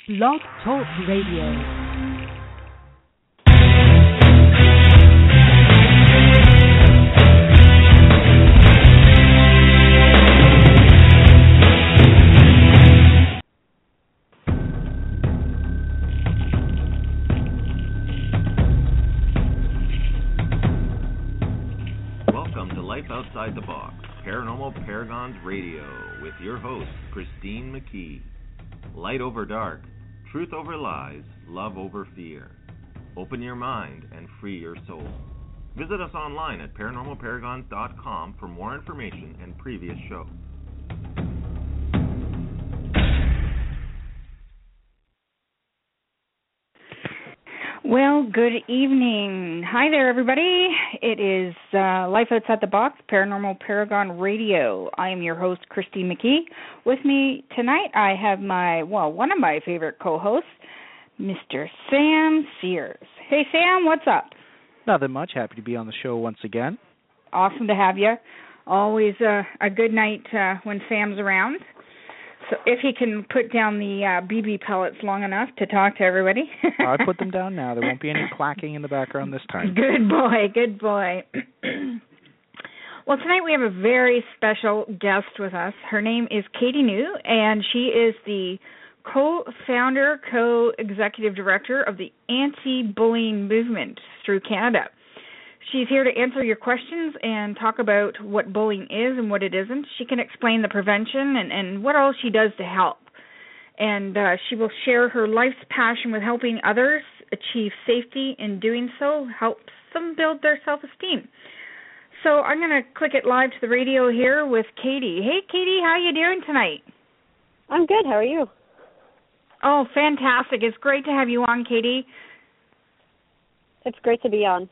Blog Talk Radio. Outside the Box, Paranormal Paragons Radio, with your host, Christine McKee. Light over dark, truth over lies, love over fear. Open your mind and free your soul. Visit us online at paranormalparagons.com for more information and previous shows. Well, good evening. Hi there, everybody. It is Life Outside the Box, Paranormal Paragon Radio. I am your host, Christine McKee. With me tonight, I have one of my favorite co-hosts, Mr. Sam Sears. Hey, Sam, what's up? Nothing much. Happy to be on the show once again. Awesome to have you. Always a good night when Sam's around. So if he can put down the BB pellets long enough to talk to everybody. I put them down now. There won't be any clacking in the background this time. Good boy, good boy. Well, tonight we have a very special guest with us. Her name is Katie New, and she is the co-founder, co-executive director of the Anti-Bullying Movement through Canada. She's here to answer your questions and talk about what bullying is and what it isn't. She can explain the prevention and what all she does to help. And she will share her life's passion with helping others achieve safety. In doing so, helps them build their self-esteem. So I'm going to click it live to the radio here with Katie. Hey, Katie, how you doing tonight? I'm good. How are you? Oh, fantastic. It's great to have you on, Katie. It's great to be on.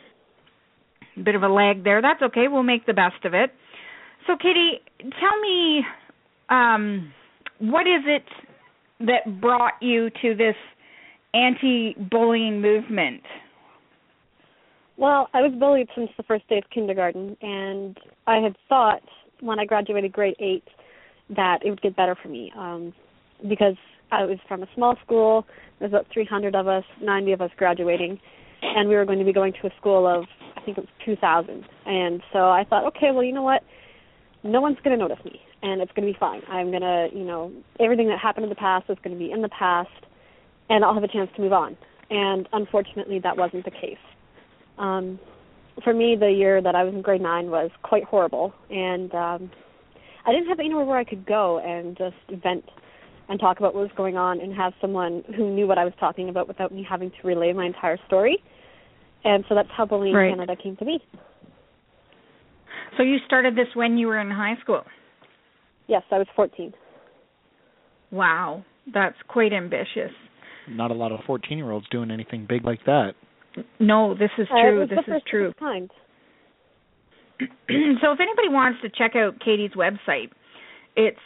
Bit of a lag there. That's okay. We'll make the best of it. So, Katie, tell me, what is it that brought you to this anti-bullying movement? Well, I was bullied since the first day of kindergarten, and I had thought when I graduated grade 8 that it would get better for me because I was from a small school. There was about 300 of us, 90 of us graduating, and we were going to be going to a school of, I think it was 2,000. And so I thought, okay, well, you know what? No one's going to notice me, and it's going to be fine. I'm going to, everything that happened in the past is going to be in the past, and I'll have a chance to move on. And unfortunately, that wasn't the case. For me, the year that I was in grade 9 was quite horrible, and I didn't have anywhere where I could go and just vent and talk about what was going on and have someone who knew what I was talking about without me having to relay my entire story. And so that's how Bullying Canada came to be. So you started this when you were in high school? Yes, I was 14. Wow, that's quite ambitious. Not a lot of 14-year-olds doing anything big like that. No, this is true. This is true. Kind. So if anybody wants to check out Katie's website, it's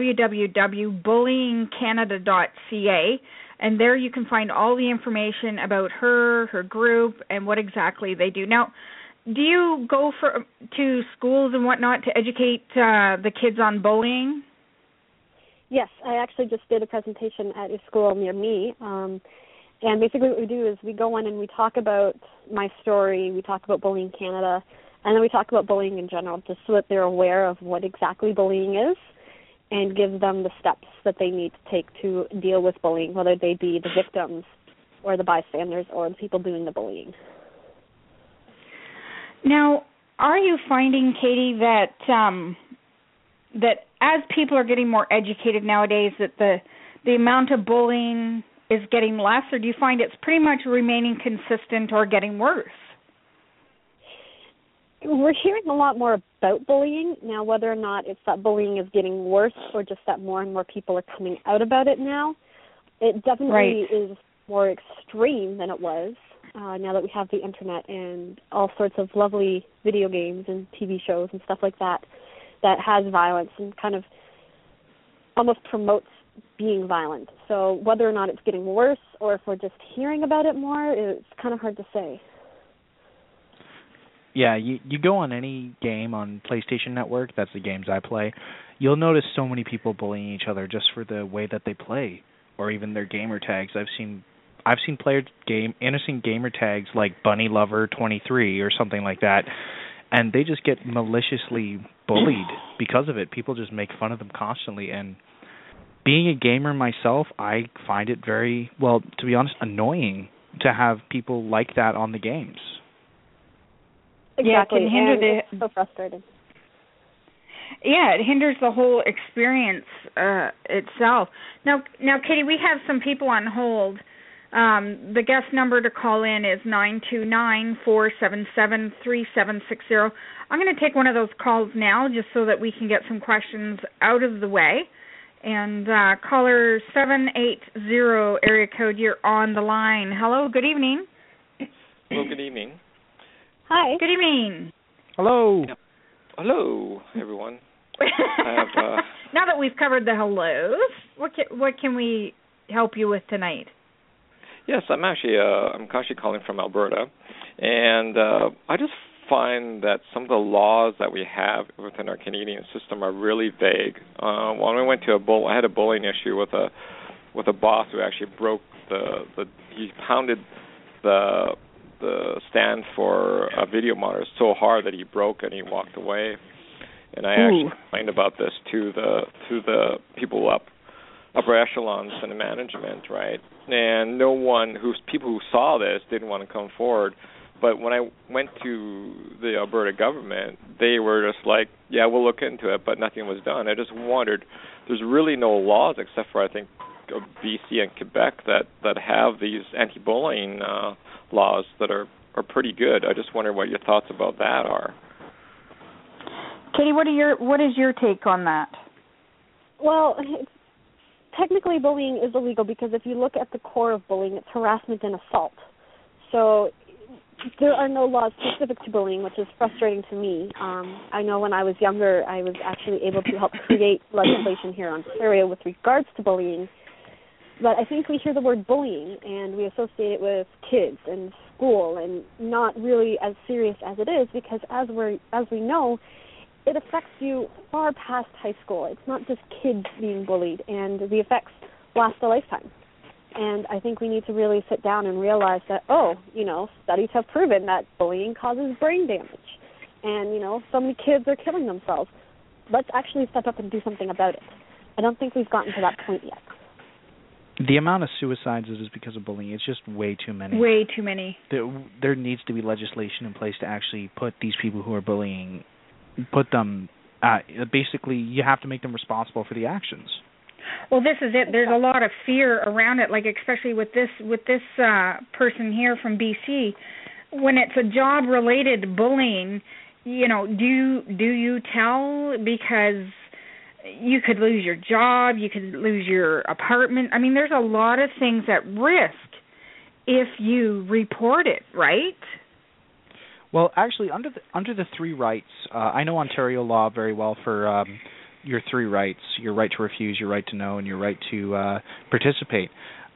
www.bullyingcanada.ca, and there you can find all the information about her group, and what exactly they do. Now, do you go to schools and whatnot to educate the kids on bullying? Yes, I actually just did a presentation at a school near me, and basically what we do is we go in and we talk about my story, we talk about Bullying Canada, and then we talk about bullying in general, just so that they're aware of what exactly bullying is, and give them the steps that they need to take to deal with bullying, whether they be the victims or the bystanders or the people doing the bullying. Now, are you finding, Katie, that that as people are getting more educated nowadays, that the amount of bullying is getting less, or do you find it's pretty much remaining consistent or getting worse? We're hearing a lot more about bullying. Now, whether or not it's that bullying is getting worse or just that more and more people are coming out about it now, it definitely is more extreme than it was now that we have the internet and all sorts of lovely video games and TV shows and stuff like that that has violence and kind of almost promotes being violent. So whether or not it's getting worse or if we're just hearing about it more, it's kind of hard to say. Yeah, you go on any game on PlayStation Network, that's the games I play, you'll notice so many people bullying each other just for the way that they play. or even their gamer tags. I've seen players innocent gamer tags like Bunny Lover 23 or something like that, and they just get maliciously bullied because of it. People just make fun of them constantly, and being a gamer myself, I find it very, well, to be honest, annoying to have people like that on the games. Exactly. Yeah, it can hinder it's so frustrating. Yeah, it hinders the whole experience itself. Now, Katie, we have some people on hold. The guest number to call in is 929-477-3760. I'm going to take one of those calls now just so that we can get some questions out of the way. And caller 780 area code, you're on the line. Hello, good evening. Hello, good evening. Hi. Good evening. Hello. Yeah. Hello, everyone. Now that we've covered the hellos, what can we help you with tonight? Yes, I'm actually calling from Alberta, and I just find that some of the laws that we have within our Canadian system are really vague. When we went to I had a bullying issue with a boss who actually broke he pounded the stand for a video monitor so hard that he broke and he walked away. And I actually complained about this to the people upper echelons in the management, right? And people who saw this didn't want to come forward. But when I went to the Alberta government, they were just like, yeah, we'll look into it, but nothing was done. I just wondered, there's really no laws except for, I think, BC and Quebec that have these anti-bullying laws that are pretty good. I just wonder what your thoughts about that are. Katie, what is your take on that? Well, technically bullying is illegal because if you look at the core of bullying, it's harassment and assault. So there are no laws specific to bullying, which is frustrating to me. I know when I was younger, I was actually able to help create legislation here in Ontario with regards to bullying. But I think we hear the word bullying and we associate it with kids and school and not really as serious as it is because as we know, it affects you far past high school. It's not just kids being bullied, and the effects last a lifetime. And I think we need to really sit down and realize that, studies have proven that bullying causes brain damage. And, so many kids are killing themselves. Let's actually step up and do something about it. I don't think we've gotten to that point yet. The amount of suicides that is because of bullying is just way too many. Way too many. There needs to be legislation in place to actually put these people who are bullying, basically you have to make them responsible for the actions. Well, this is it. There's a lot of fear around it, like especially with this person here from BC. When it's a job-related bullying, do you tell because you could lose your job, you could lose your apartment. I mean, there's a lot of things at risk if you report it, right? Well, actually, under the three rights, I know Ontario law very well for your three rights: your right to refuse, your right to know, and your right to participate.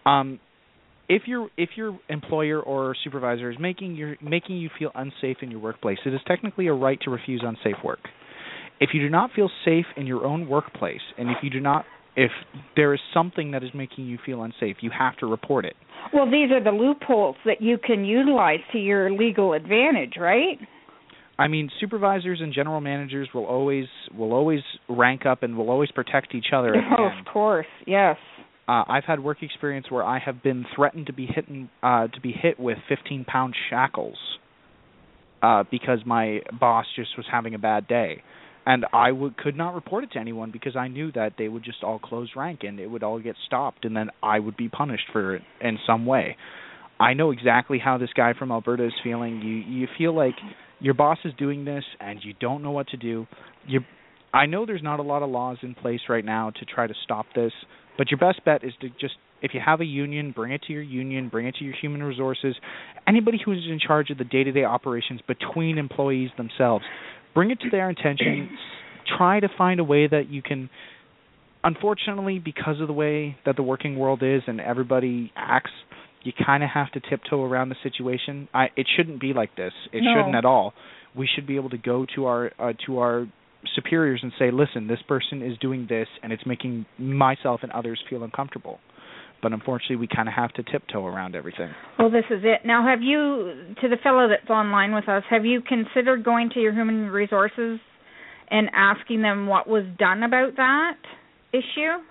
If your employer or supervisor is making you feel unsafe in your workplace, it is technically a right to refuse unsafe work. If you do not feel safe in your own workplace, and if there is something that is making you feel unsafe, you have to report it. Well, these are the loopholes that you can utilize to your legal advantage, right? I mean, supervisors and general managers will always rank up and will always protect each other. Oh, of course, yes. I've had work experience where I have been threatened to be hit with 15-pound shackles because my boss just was having a bad day. And I could not report it to anyone because I knew that they would just all close rank and it would all get stopped, and then I would be punished for it in some way. I know exactly how this guy from Alberta is feeling. You feel like your boss is doing this and you don't know what to do. I know there's not a lot of laws in place right now to try to stop this, but your best bet is to just, if you have a union, bring it to your union, bring it to your human resources, anybody who is in charge of the day-to-day operations between employees themselves. Bring it to their attention. Try to find a way that you can. Unfortunately, because of the way that the working world is and everybody acts, you kind of have to tiptoe around the situation. It shouldn't be like this. It shouldn't at all. We should be able to go to our superiors and say, listen, this person is doing this and it's making myself and others feel uncomfortable. But unfortunately, we kind of have to tiptoe around everything. Well, this is it. Now, have you, to the fellow that's online with us, have you considered going to your human resources and asking them what was done about that issue?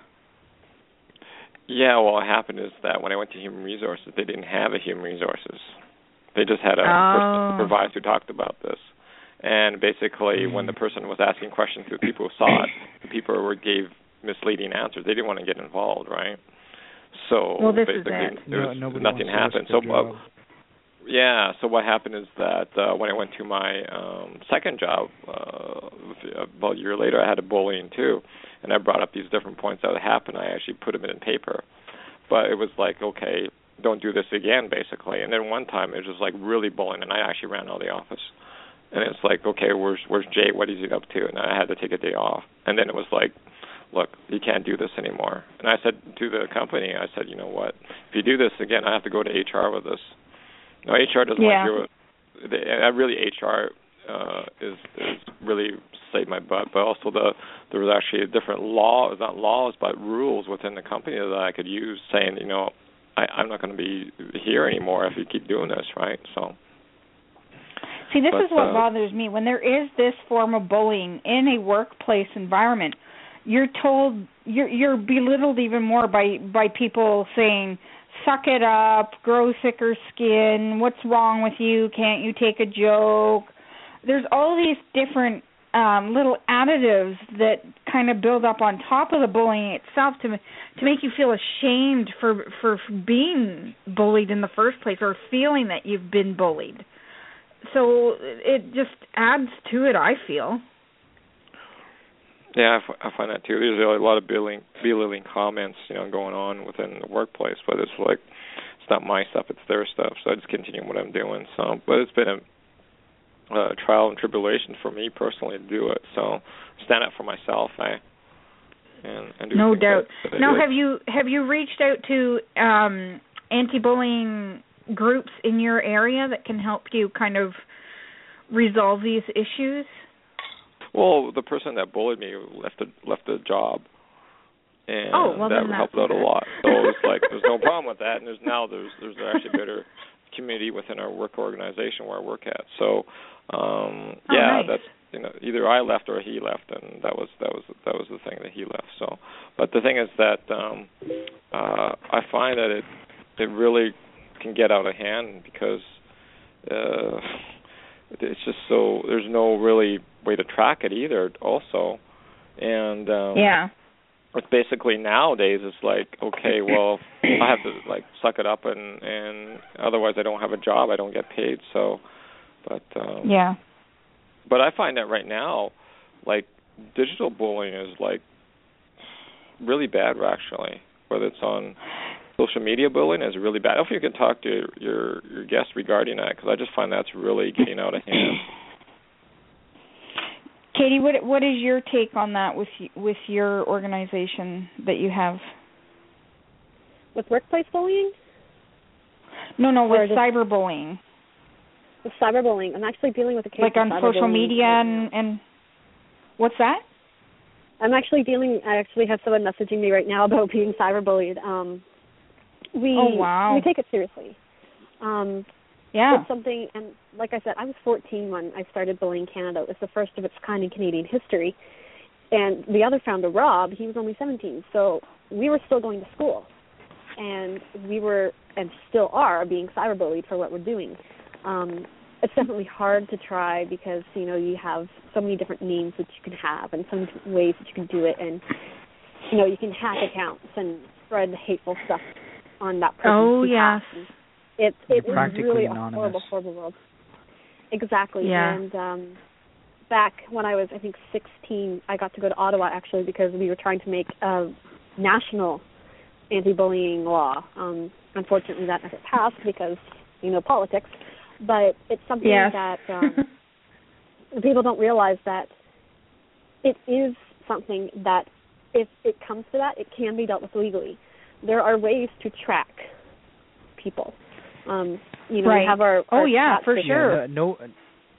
Yeah, well, what happened is that when I went to human resources, they didn't have a human resources. They just had a supervisor who talked about this. And basically, when the person was asking questions to the people who saw it, the people gave misleading answers. They didn't want to get involved, right? So basically, nothing happened. So so what happened is that when I went to my second job, about a year later, I had a bullying too, and I brought up these different points that would happen. I actually put them in paper, but it was like, okay, don't do this again, basically. And then one time it was just like really bullying, and I actually ran out of the office. And it's like, okay, where's Jay? What is he up to? And I had to take a day off. And then it was like, look, you can't do this anymore. And I said to the company, I said, you know what? If you do this again, I have to go to HR with this. No, HR doesn't want to do it. Really, HR is really saved my butt. But also there was actually a different law, not laws, but rules within the company that I could use saying, you know, I'm not going to be here anymore if you keep doing this, right? So. See, this is what bothers me. When there is this form of bullying in a workplace environment, you're told, you're belittled even more by people saying, suck it up, grow thicker skin, what's wrong with you, can't you take a joke? There's all these different little additives that kind of build up on top of the bullying itself to make you feel ashamed for being bullied in the first place or feeling that you've been bullied. So it just adds to it, I feel. Yeah, I find that too. There's a lot of belittling comments, going on within the workplace, but it's like it's not my stuff, it's their stuff. So I just continue what I'm doing. So, but it's been a trial and tribulation for me personally to do it. So stand up for myself, and do no doubt. Now, do. have you reached out to anti-bullying groups in your area that can help you kind of resolve these issues? Well, the person that bullied me left the job, and that helped out a lot. So it's like there's no problem with that, and there's actually a better community within our work organization where I work at. So nice. That's either I left or he left, and that was the thing that he left. So, but the thing is that I find that it really can get out of hand because it's just so there's no really way to track it either also, and it's basically nowadays it's like, okay, well, I have to like suck it up and otherwise I don't have a job, I don't get paid. So but I find that right now like digital bullying is like really bad actually, whether it's on social media bullying is really bad. I don't know if you can talk to your guest regarding that, because I just find that's really getting out of hand. Katie, what is your take on that with your organization that you have? With workplace bullying? No, with cyberbullying. With cyberbullying, I'm actually dealing with a case like on social media right and what's that? I actually have someone messaging me right now about being cyberbullied. We take it seriously. It's something, and like I said, I was 14 when I started Bullying Canada. It was the first of its kind in Canadian history. And the other founder, Rob, he was only 17, so we were still going to school. And we were, and still are, being cyberbullied for what we're doing. It's definitely hard to try because, you have so many different names that you can have and so many different ways that you can do it. And, you can hack accounts and spread hateful stuff on that person's behalf. Yes. It is really anonymous. A horrible, horrible world. Exactly. Yeah. And back when I was, I think, 16, I got to go to Ottawa, actually, because we were trying to make a national anti-bullying law. Unfortunately, that never passed because, politics. But it's something that people don't realize that it is something that if it comes to that, it can be dealt with legally. There are ways to track people. We have our for sure.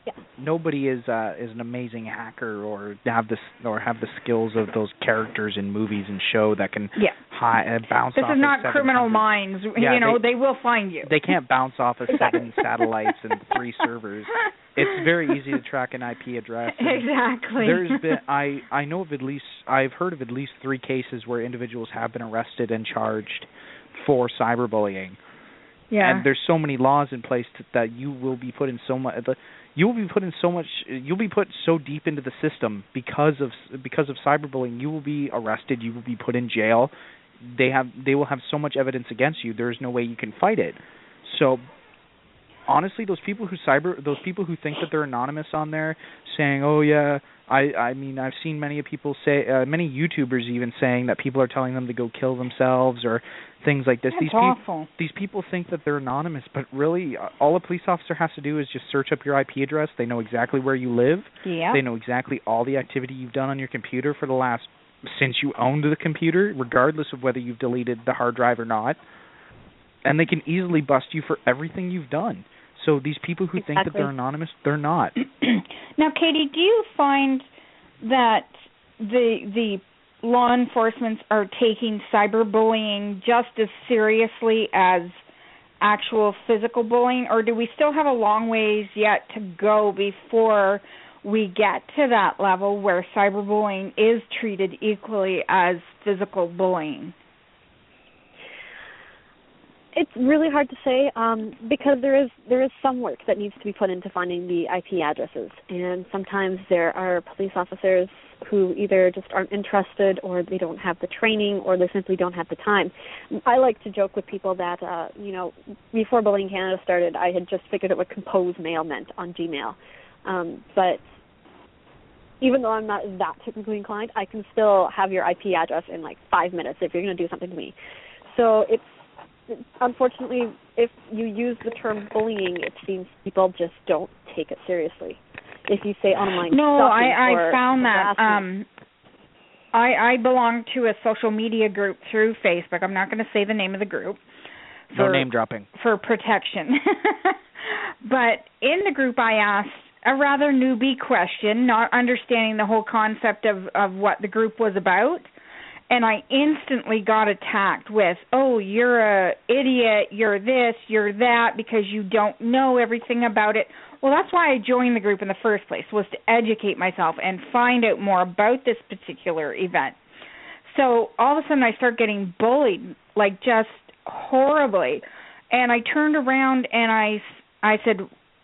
nobody is an amazing hacker or have the skills of those characters in movies and show that can bounce this off. This is not Criminal Minds. Yeah, they will find you. They can't bounce off of 7 satellites and 3 servers. It's very easy to track an IP address. Exactly. There's been I know of I've heard of at least 3 cases where individuals have been arrested and charged for cyberbullying. Yeah. And there's so many laws in place that you will be put in so much. You'll be put so deep into the system because of cyberbullying. You will be arrested. You will be put in jail. They will have so much evidence against you. There is no way you can fight it. So honestly, those people who think that they're anonymous on there, saying, "Oh yeah," I mean, I've seen many people say, many YouTubers even saying that people are telling them to go kill themselves or things like this. That's awful. These people think that they're anonymous, but really, all a police officer has to do is just search up your IP address. They know exactly where you live. Yeah. They know exactly all the activity you've done on your computer since you owned the computer, regardless of whether you've deleted the hard drive or not. And they can easily bust you for everything you've done. So these people who think that they're anonymous, they're not. Now, Katie, do you find that the law enforcement are taking cyberbullying just as seriously as actual physical bullying, or do we still have a long ways yet to go before we get to that level where cyberbullying is treated equally as physical bullying? It's really hard to say because there is some work that needs to be put into finding the IP addresses, and sometimes there are police officers who either just aren't interested, or they don't have the training, or they simply don't have the time. I like to joke with people that before Bullying Canada started, I had just figured out what compose mail meant on Gmail, but even though I'm not that technically inclined, I can still have your IP address in like 5 minutes if you're going to do something to me. So unfortunately, if you use the term bullying, it seems people just don't take it seriously. If you say online I found that I belong to a social media group through Facebook. I'm not going to say the name of the group. No name dropping. For protection. But in the group I asked a rather newbie question, not understanding the whole concept of what the group was about. And I instantly got attacked with, "Oh, you're a idiot, you're this, you're that, because you don't know everything about it." Well, that's why I joined the group in the first place, was to educate myself and find out more about this particular event. So all of a sudden I start getting bullied, like just horribly. And I turned around and I said,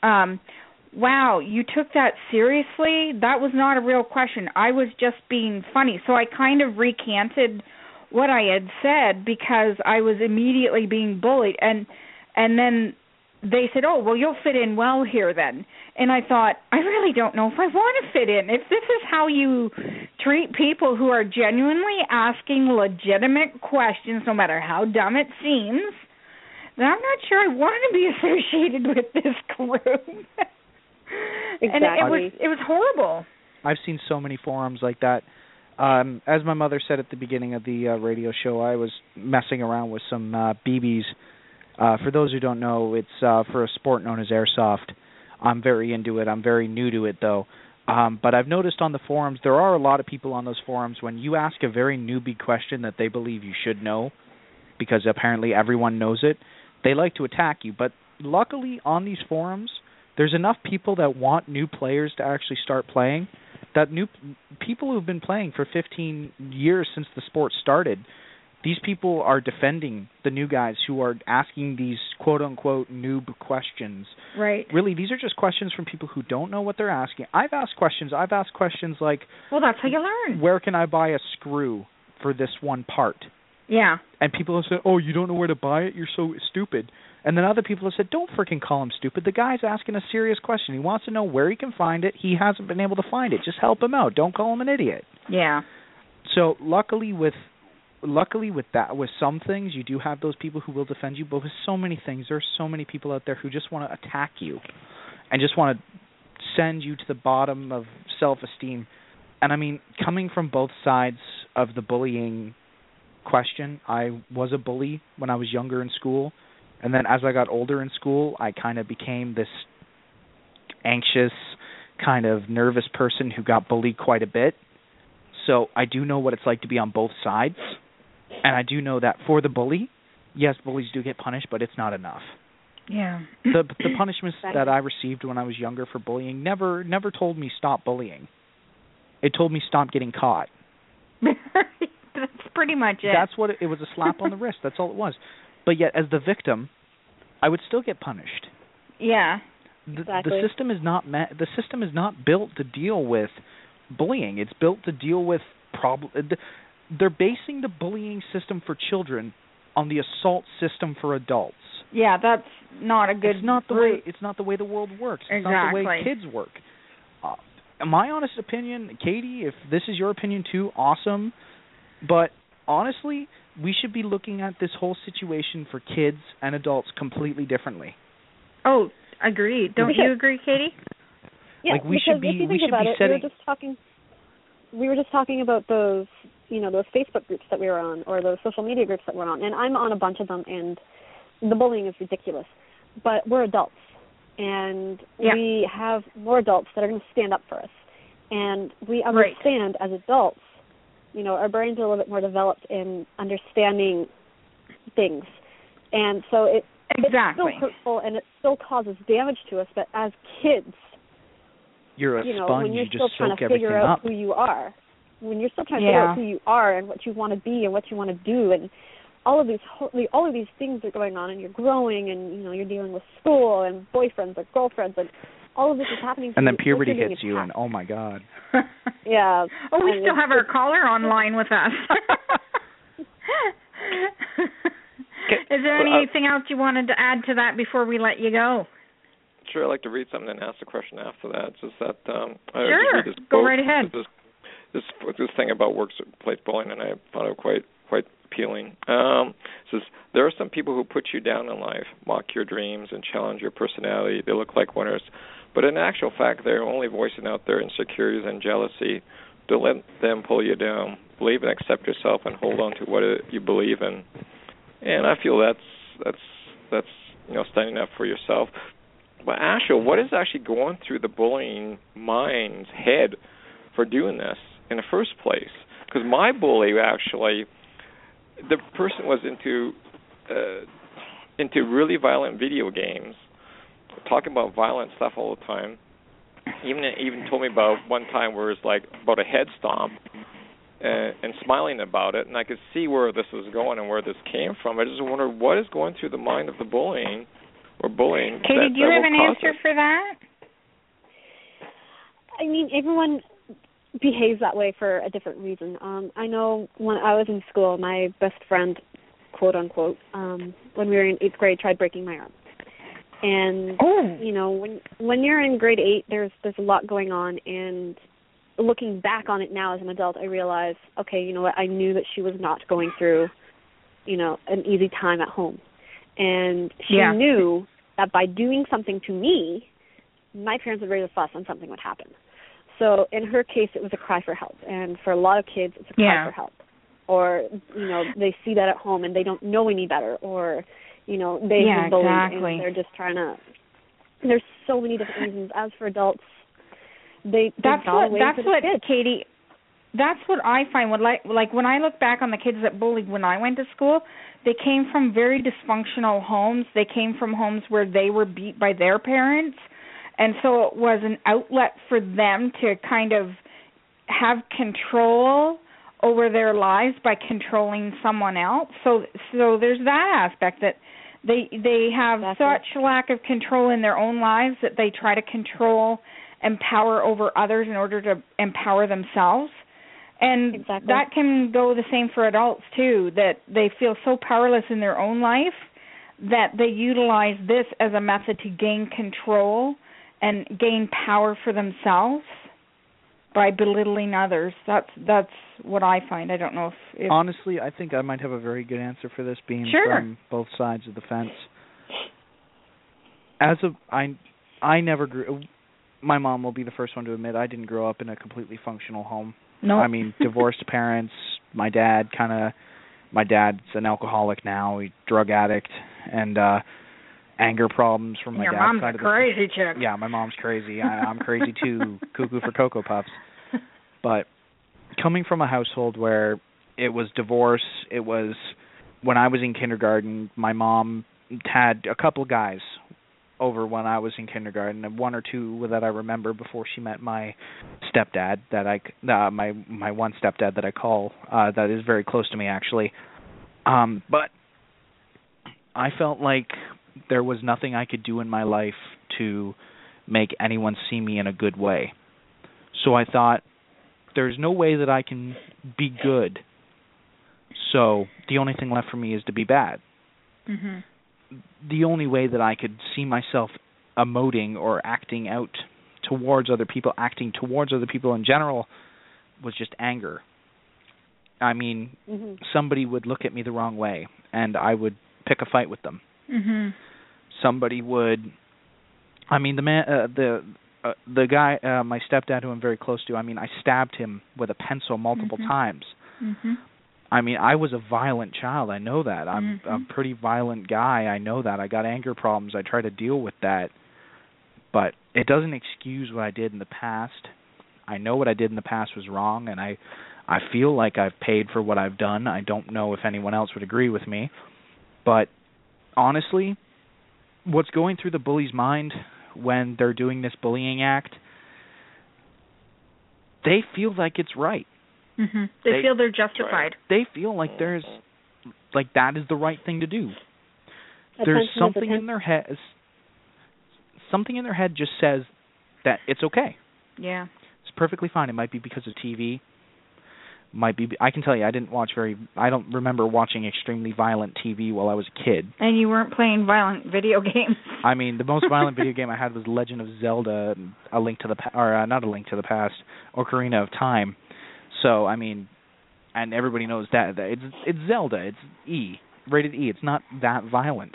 "Wow, you took that seriously? That was not a real question. I was just being funny." So I kind of recanted what I had said because I was immediately being bullied. And then they said, "Oh, well, you'll fit in well here then." And I thought, I really don't know if I want to fit in. If this is how you treat people who are genuinely asking legitimate questions, no matter how dumb it seems, then I'm not sure I want to be associated with this group. Exactly. And it was horrible. I've seen so many forums like that. As my mother said at the beginning of the radio show, I was messing around with some BBs. For those who don't know, it's for a sport known as airsoft. I'm very into it. I'm very new to it, though. But I've noticed on the forums, there are a lot of people on those forums, when you ask a very newbie question that they believe you should know, because apparently everyone knows it, they like to attack you. But luckily on these forums, there's enough people that want new players to actually start playing, that new people who've been playing for 15 years since the sport started, these people are defending the new guys who are asking these quote-unquote noob questions. Right. Really, these are just questions from people who don't know what they're asking. I've asked questions like, well, that's how you learn. Where can I buy a screw for this one part? Yeah. And people have said, "Oh, you don't know where to buy it? You're so stupid." And then other people have said, "Don't freaking call him stupid. The guy's asking a serious question. He wants to know where he can find it. He hasn't been able to find it. Just help him out. Don't call him an idiot." Yeah. So luckily with some things, you do have those people who will defend you. But with so many things, there are so many people out there who just want to attack you and just want to send you to the bottom of self-esteem. And I mean, coming from both sides of the bullying question, I was a bully when I was younger in school. And then as I got older in school, I kind of became this anxious, kind of nervous person who got bullied quite a bit. So I do know what it's like to be on both sides. And I do know that for the bully, yes, bullies do get punished, but it's not enough. Yeah. The punishments that I received when I was younger for bullying never told me stop bullying. It told me stop getting caught. That's pretty much it. That's what it was, a slap on the wrist. That's all it was. But yet, as the victim, I would still get punished. Yeah. Exactly. The system is not the system is not built to deal with bullying. It's built to deal with They're basing the bullying system for children on the assault system for adults. Yeah, that's not a good. It's not the way. It's not the way the world works. It's not the way kids work. My honest opinion, Katie, if this is your opinion too, awesome. But honestly, we should be looking at this whole situation for kids and adults completely differently. Oh, agreed. Don't you agree, Katie? Yeah, like we because should be. if you think We should about be it, setting. we were just talking about those, those Facebook groups that we were on, or those social media groups that we're on, and I'm on a bunch of them, and the bullying is ridiculous. But we're adults, and we have more adults that are going to stand up for us, and we understand as adults. Our brains are a little bit more developed in understanding things, and so it's still hurtful and it still causes damage to us. But as kids, you're a sponge. When you're you still just trying soak to everything figure out up. who you are, when you're still trying to figure out who you are and what you want to be and what you want to do, and all of these things are going on, and you're growing, and you're dealing with school and boyfriends or girlfriends, and all of this is happening to and you. then puberty hits you, and oh my God. Yeah. Oh, we still have our caller online with us. Is there anything else you wanted to add to that before we let you go? Sure, I'd like to read something and ask a question after that. It's just that sure, go right ahead. This thing about workplace bullying, and I found it quite appealing. It says, there are some people who put you down in life, mock your dreams, and challenge your personality. They look like winners. But in actual fact, they're only voicing out their insecurities and jealousy. Don't let them pull you down. Believe and accept yourself and hold on to what you believe in. And I feel that's standing up for yourself. But Asha, what is actually going through the bullying mind's head for doing this in the first place? Because my bully actually, the person was into really violent video games, talking about violent stuff all the time. Even told me about one time where it was like about a head stomp and smiling about it, and I could see where this was going and where this came from. I just wonder what is going through the mind of the bullying. Katie, do you have an answer for that? I mean, everyone behaves that way for a different reason. I know when I was in school, my best friend, quote unquote, when we were in 8th grade, tried breaking my arm. And when you're in grade 8, there's a lot going on. And looking back on it now as an adult, I realize, okay, you know what? I knew that she was not going through, an easy time at home. And she knew that by doing something to me, my parents would raise a fuss and something would happen. So in her case, it was a cry for help. And for a lot of kids, it's a cry for help. Or, they see that at home and they don't know any better. Or, they've been bullied and they're just trying to... There's so many different reasons. As for adults, that's what Katie... That's what I find. Like when I look back on the kids that bullied when I went to school, they came from very dysfunctional homes. They came from homes where they were beat by their parents. And so it was an outlet for them to kind of have control over their lives by controlling someone else. So there's that aspect that they have such lack of control in their own lives that they try to control and power over others in order to empower themselves. And that can go the same for adults, too, that they feel so powerless in their own life that they utilize this as a method to gain control and gain power for themselves by belittling others. That's what I find. I don't know if... Honestly, I think I might have a very good answer for this, being from both sides of the fence. I never grew... My mom will be the first one to admit I didn't grow up in a completely functional home. No. I mean, divorced parents. My dad's an alcoholic now, he's a drug addict, and anger problems from my Your dad's mom's side a of the crazy chick. Yeah, my mom's crazy. I'm crazy too. Cuckoo for Cocoa Puffs. But coming from a household where it was divorce, it was when I was in kindergarten, my mom had a couple of guys over when I was in kindergarten, and one or two that I remember before she met my stepdad my one stepdad that I call that is very close to me actually. But I felt like there was nothing I could do in my life to make anyone see me in a good way. So I thought, there's no way that I can be good. So the only thing left for me is to be bad. Mhm. The only way that I could see myself emoting or acting towards other people in general was just anger. I mean, somebody would look at me the wrong way, and I would pick a fight with them. Mhm. Somebody would. I mean, the guy, my stepdad, who I'm very close to. I mean, I stabbed him with a pencil multiple times. Mhm. I mean, I was a violent child. I know that. I'm a pretty violent guy. I know that. I got anger problems. I try to deal with that. But it doesn't excuse what I did in the past. I know what I did in the past was wrong, and I feel like I've paid for what I've done. I don't know if anyone else would agree with me. But honestly, what's going through the bully's mind when they're doing this bullying act, they feel like it's right. Mm-hmm. They feel they're justified. They feel like that is the right thing to do. There's something in their head. Something in their head just says that it's okay. Yeah. It's perfectly fine. It might be because of TV. Might be. I can tell you, I don't remember watching extremely violent TV while I was a kid. And you weren't playing violent video games. I mean, the most violent video game I had was Legend of Zelda: A Link to the not A Link to the Past, Ocarina of Time. So, I mean, and everybody knows that it's Zelda. It's rated E. It's not that violent.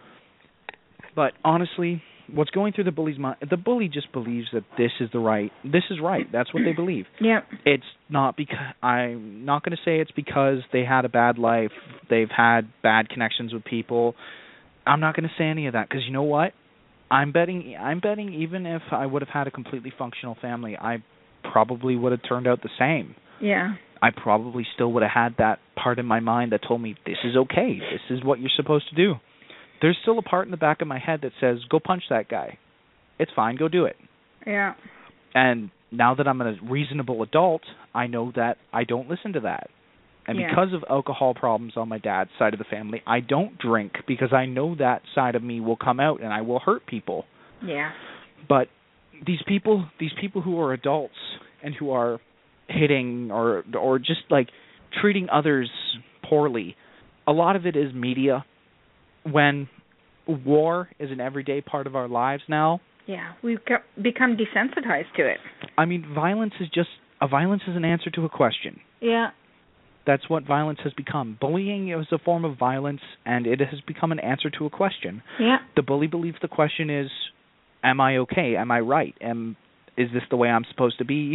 But honestly, what's going through the bully's mind? The bully just believes that this is right. That's what they believe. Yeah. It's not because I'm not going to say it's because they had a bad life. They've had bad connections with people. I'm not going to say any of that because you know what? I'm betting even if I would have had a completely functional family, I probably would have turned out the same. Yeah. I probably still would have had that part in my mind that told me this is okay. This is what you're supposed to do. There's still a part in the back of my head that says, go punch that guy. It's fine. Go do it. Yeah. And now that I'm a reasonable adult, I know that I don't listen to that. And because of alcohol problems on my dad's side of the family, I don't drink because I know that side of me will come out and I will hurt people. Yeah. But these people who are adults and who are hitting or just like treating others poorly, a lot of it is media. When war is an everyday part of our lives now. Yeah, we've become desensitized to it. I mean, violence is an answer to a question. Yeah. That's what violence has become. Bullying is a form of violence, and it has become an answer to a question. Yeah. The bully believes the question is, am I okay? Am I right? Is this the way I'm supposed to be?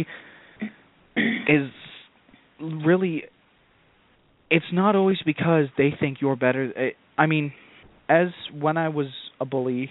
Is really, it's not always because they think you're better. I mean, as when I was a bully,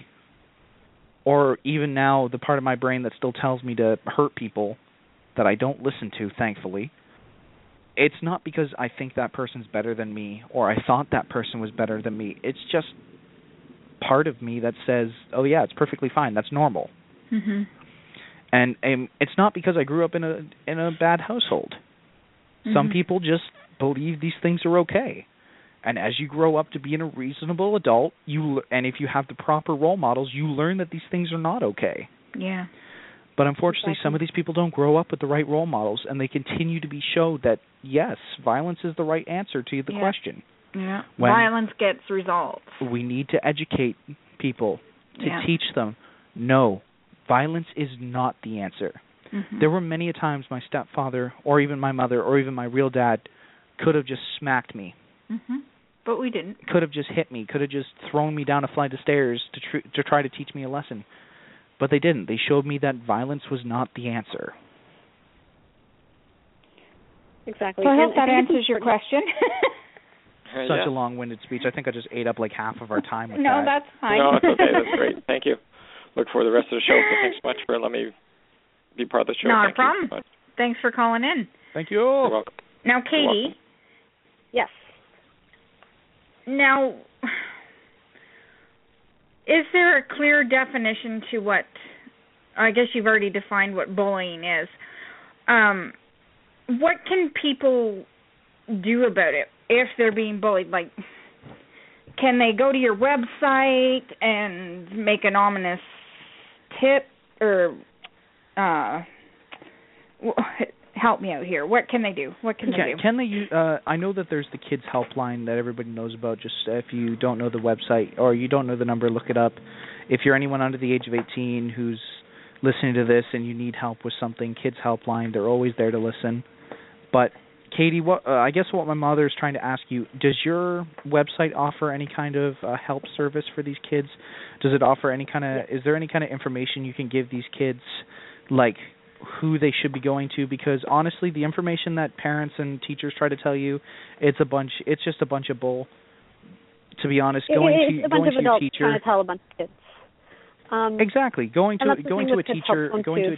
or even now, the part of my brain that still tells me to hurt people that I don't listen to, thankfully, it's not because I think that person's better than me or I thought that person was better than me. It's just part of me that says, oh, yeah, it's perfectly fine. That's normal. Mm-hmm. And it's not because I grew up in a bad household. Mm-hmm. Some people just believe these things are okay. And as you grow up to be a reasonable adult, and if you have the proper role models, you learn that these things are not okay. Yeah. But unfortunately, some of these people don't grow up with the right role models, and they continue to be showed that, yes, violence is the right answer to the question. Yeah. Violence gets results. We need to educate people to teach them, no, violence is not the answer. Mm-hmm. There were many a times my stepfather or even my mother or even my real dad could have just smacked me. Mm-hmm. But we didn't. Could have just hit me. Could have just thrown me down a flight of stairs to try to teach me a lesson. But they didn't. They showed me that violence was not the answer. Exactly. So I hope that answers your question. such a long-winded speech. I think I just ate up like half of our time with that. No, that's fine. No, it's okay. That's great. Thank you. Look forward to the rest of the show. So thanks so much for letting me be part of the show. Not Thank a problem. you so much. Thanks for calling in. Thank you. You're welcome. Now, Katie. Yes. Now, is there a clear definition to what, I guess you've already defined what bullying is. What can people do about it if they're being bullied? Like, can they go to your website and make an ominous tip, or help me out here? What can they do? What can they do? Can they use, I know that there's the kids helpline that everybody knows about. Just if you don't know the website or you don't know the number, look it up. If you're anyone under the age of 18 who's listening to this and you need help with something, kids helpline, they're always there to listen. But Katie, I guess what my mother is trying to ask you, does your website offer any kind of help service for these kids? Does it offer any kind of, is there any kind of information you can give these kids, like who they should be going to? Because honestly, the information that parents and teachers try to tell you, it's just a bunch of bull. To be honest, going to your teacher, trying to tell a bunch of kids. Exactly, going to a teacher,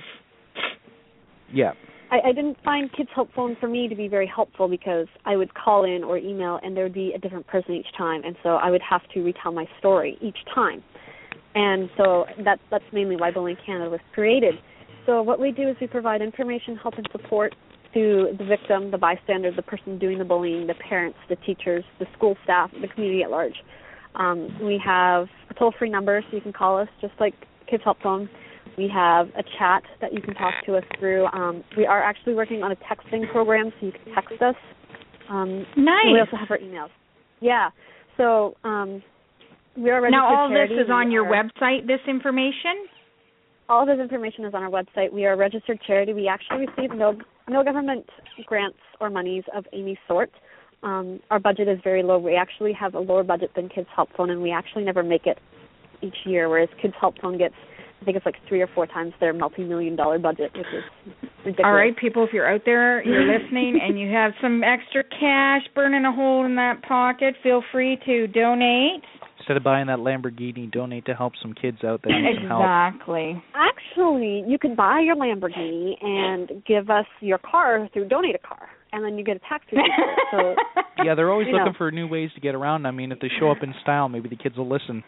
yeah. I didn't find Kids Help Phone for me to be very helpful because I would call in or email and there would be a different person each time, and so I would have to retell my story each time. And so that's mainly why Bullying Canada was created. So what we do is we provide information, help, and support to the victim, the bystander, the person doing the bullying, the parents, the teachers, the school staff, the community at large. We have a toll-free number so you can call us, just like Kids Help Phone. We have a chat that you can talk to us through. We are actually working on a texting program, so you can text us. Nice. We also have our emails. Yeah. So we are registered now, all charity. this is on your website, this information? All of this information is on our website. We are a registered charity. We actually receive no government grants or monies of any sort. Our budget is very low. We actually have a lower budget than Kids Help Phone, and we actually never make it each year, whereas Kids Help Phone gets, I think it's like 3 or 4 times their multi-million-dollar budget, which is ridiculous. All right, people, if you're out there, you're listening, and you have some extra cash burning a hole in that pocket, feel free to donate. Instead of buying that Lamborghini, donate to help some kids out that need some help. Exactly. Actually, you could buy your Lamborghini and give us your car through Donate a Car, and then you get a tax receipt. So, yeah, they're always looking for new ways to get around. I mean, if they show up in style, maybe the kids will listen.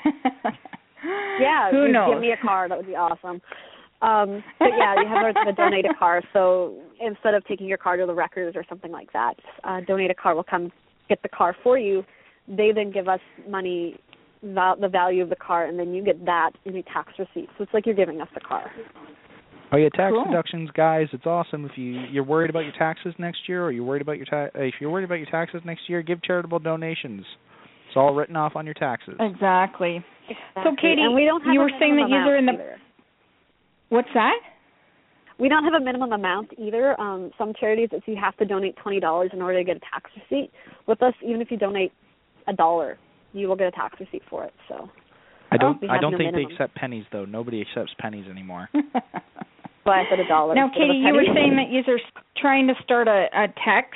Yeah, who knows? Give me a car. That would be awesome. But yeah, you have the Donate a Car. So instead of taking your car to the wreckers or something like that, Donate a Car will come get the car for you. They then give us money, the value of the car, and then you get that in a tax receipt. So it's like you're giving us the car. Oh yeah, tax deductions, guys. It's awesome. If you're worried about your taxes next year, or you're worried about if you're worried about your taxes next year, give charitable donations. It's all written off on your taxes. Exactly. So, Katie, and we don't have you were saying that you are in the... Either. What's that? We don't have a minimum amount either. Some charities, it's you have to donate $20 in order to get a tax receipt. With us, even if you donate $1, you will get a tax receipt for it. So I don't think they accept pennies, though. Nobody accepts pennies anymore. Well, I said $1. Now, Katie, you were saying that you are trying to start a text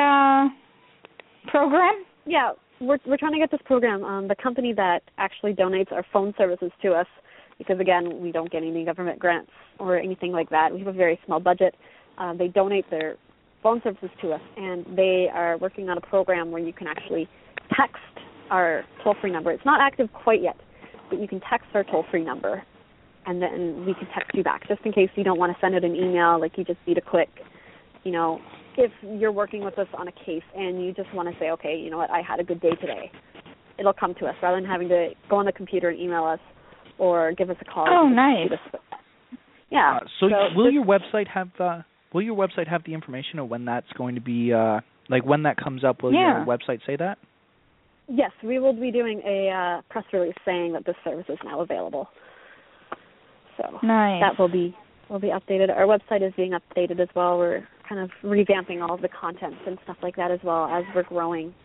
program? Yeah, we're trying to get this program. The company that actually donates our phone services to us, because, again, we don't get any government grants or anything like that. We have a very small budget. They donate their phone services to us, and they are working on a program where you can actually text our toll-free number. It's not active quite yet, but you can text our toll-free number, and then we can text you back, just in case you don't want to send it an email, like you just need a quick, if you're working with us on a case and you just want to say, okay, you know what, I had a good day today, it'll come to us rather than having to go on the computer and email us or give us a call. Oh, nice. Yeah. So will your website have the information of when that's going to be, like when that comes up? Will your website say that? Yes, we will be doing a press release saying that this service is now available. So nice. That will be updated. Our website is being updated as well. We're kind of revamping all of the content and stuff like that as well as we're growing.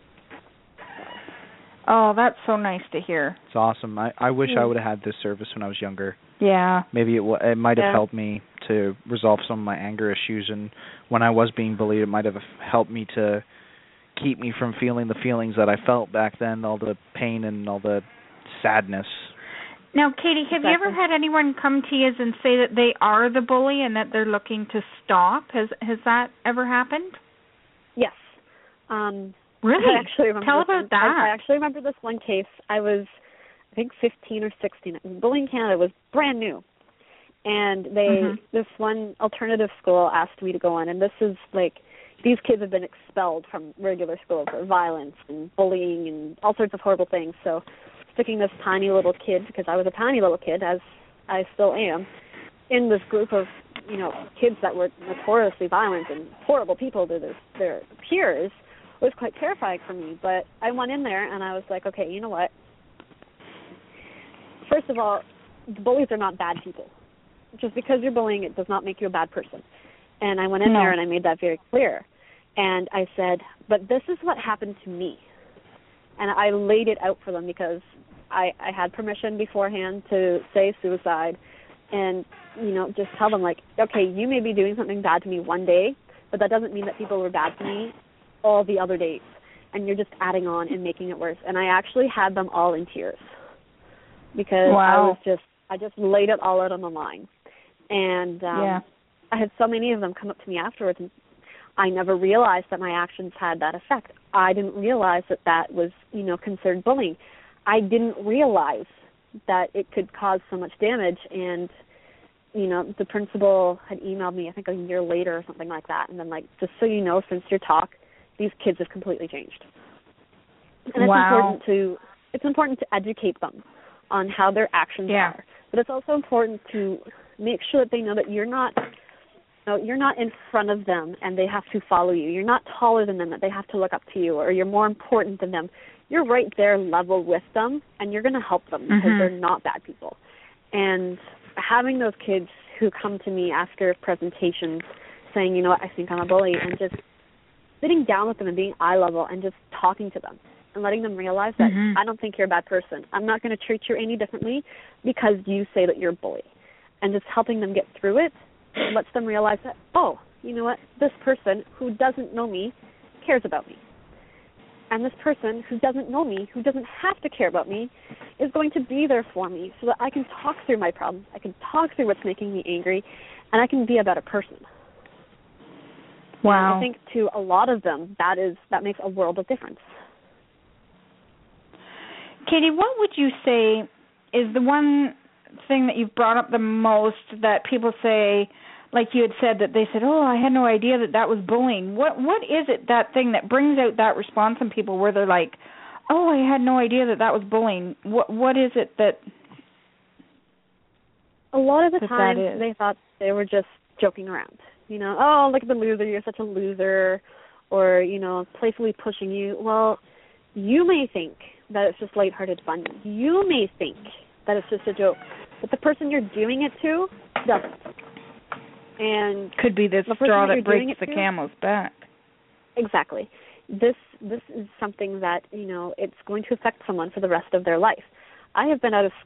Oh, that's so nice to hear. It's awesome. I wish I would have had this service when I was younger. Yeah. Maybe it might have helped me to resolve some of my anger issues, and when I was being bullied, it might have helped me to keep me from feeling the feelings that I felt back then, all the pain and all the sadness. Now, Katie, have you ever had anyone come to you and say that they are the bully and that they're looking to stop? Has that ever happened? Yes. Really? I actually remember Tell about that. I actually remember this one case. I was, I think, 15 or 16. Bullying Canada was brand new. And this one alternative school asked me to go in. And this is like, these kids have been expelled from regular schools for violence and bullying and all sorts of horrible things. So sticking this tiny little kid, because I was a tiny little kid, as I still am, in this group of, kids that were notoriously violent and horrible people to their peers was quite terrifying for me. But I went in there and I was like, okay, you know what? First of all, the bullies are not bad people. Just because you're bullying, it does not make you a bad person. And I went in there and I made that very clear. And I said, but this is what happened to me. And I laid it out for them because I had permission beforehand to say suicide and, just tell them, like, okay, you may be doing something bad to me one day, but that doesn't mean that people were bad to me all the other days. And you're just adding on and making it worse. And I actually had them all in tears because I just laid it all out on the line. And I had so many of them come up to me afterwards, and I never realized that my actions had that effect. I didn't realize that was, considered bullying. I didn't realize that it could cause so much damage. And, the principal had emailed me, I think, a year later or something like that, and then, like, just so you know, since your talk, these kids have completely changed. And it's important to educate them on how their actions are. But it's also important to make sure that they know that you're not in front of them and they have to follow you. You're not taller than them that they have to look up to you, or you're more important than them. You're right there level with them, and you're going to help them because they're not bad people. And having those kids who come to me after presentations saying, you know what, I think I'm a bully, and just sitting down with them and being eye level and just talking to them and letting them realize that I don't think you're a bad person. I'm not going to treat you any differently because you say that you're a bully. And just helping them get through it lets them realize that, oh, you know what, this person who doesn't know me cares about me. And this person who doesn't know me, who doesn't have to care about me, is going to be there for me so that I can talk through my problems, I can talk through what's making me angry, and I can be a better person. Wow. And I think to a lot of them, that makes a world of difference. Katie, what would you say is the one thing that you've brought up the most that people say, like you had said, that they said, oh, I had no idea that was bullying. What is it, that thing that brings out that response in people where they're like, oh, I had no idea that was bullying? What is it that... A lot of the time they thought they were just joking around. Oh, look at the loser, you're such a loser, or, playfully pushing you. Well, you may think that it's just lighthearted fun. You may think that it's just a joke, but the person you're doing it to doesn't. And could be the straw that breaks the camel's back. Exactly. This is something that, it's going to affect someone for the rest of their life. I have been out of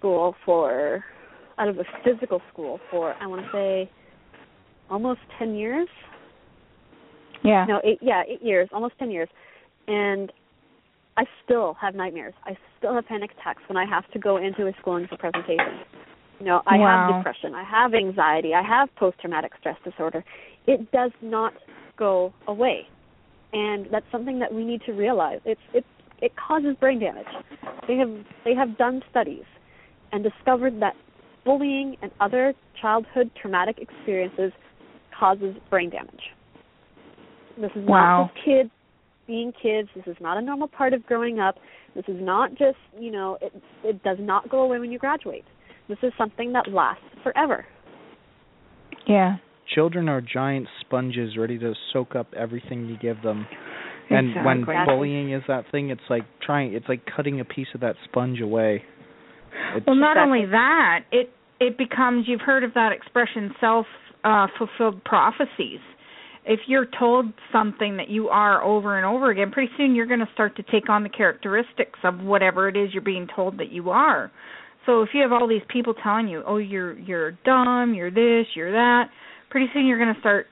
a physical school for, I want to say, almost 10 years. Yeah. No, 8 years, almost 10 years. And I still have nightmares. I still have panic attacks when I have to go into a school and for presentations. I have depression. I have anxiety. I have post-traumatic stress disorder. It does not go away. And that's something that we need to realize. It causes brain damage. They have done studies and discovered that bullying and other childhood traumatic experiences causes brain damage. This is not just kids being kids. This is not a normal part of growing up. This is not just, it does not go away when you graduate. This is something that lasts forever. Yeah. Children are giant sponges ready to soak up everything you give them. And when bullying is that thing, it's like cutting a piece of that sponge away. Well, not only that, it becomes, you've heard of that expression, self-fulfilled prophecies. If you're told something that you are over and over again, pretty soon you're going to start to take on the characteristics of whatever it is you're being told that you are. So if you have all these people telling you, oh, you're dumb, you're this, you're that, pretty soon you're going to start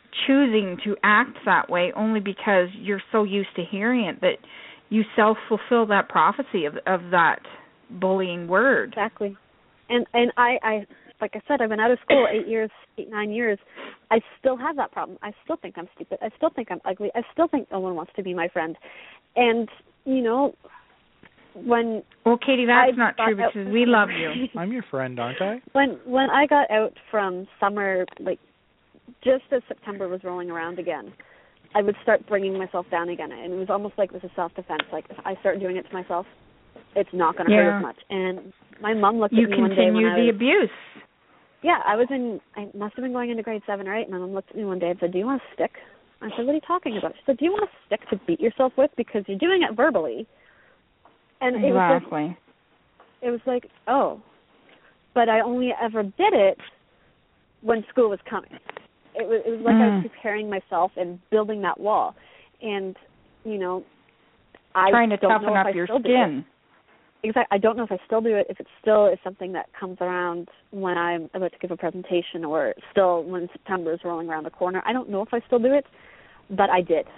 choosing to act that way only because you're so used to hearing it that you self-fulfill that prophecy of that bullying word. Exactly. And I like I said, I've been out of school 9 years. I still have that problem. I still think I'm stupid. I still think I'm ugly. I still think no one wants to be my friend. And, you know, when... Well, Katie, that's not true because we love you. I'm your friend, aren't I? When I got out from summer, like, just as September was rolling around again, I would start bringing myself down again. And it was almost like it was a self-defense. Like, if I start doing it to myself, it's not going to hurt as much. And my mom looked at me one day when I was... You continue the abuse. Yeah, I must have been going into grade 7 or 8. My mom looked at me one day and said, "Do you want a stick?" I said, "What are you talking about?" She said, "Do you want a stick to beat yourself with? Because you're doing it verbally." And exactly. It was like, oh. But I only ever did it when school was coming. It was like I was preparing myself and building that wall. And, you know, trying to toughen up your skin. Exactly. I don't know if I still do it, if it still is something that comes around when I'm about to give a presentation or still when September is rolling around the corner. I don't know if I still do it, but I did.